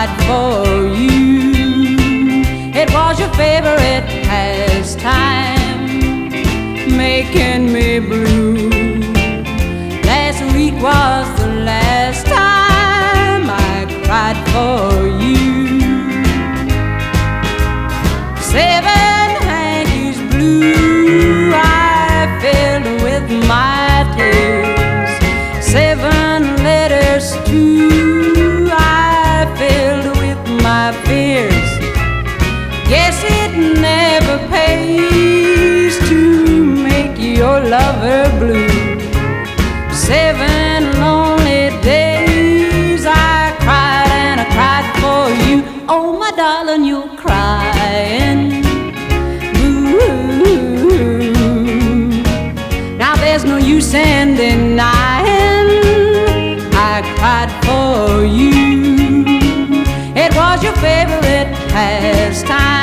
cried for you. It was your favorite pastime, making me blue. Last week was the last time I cried for you. 7 hankies blue I filled with my tears. 7 letters too I filled with my fears. Guess it never pays to make your lover blue. 7 lonely days I cried and I cried for you. Oh, my darling, you're crying. Ooh. Now there's no use in denying I cried for you. It was your favorite pastime,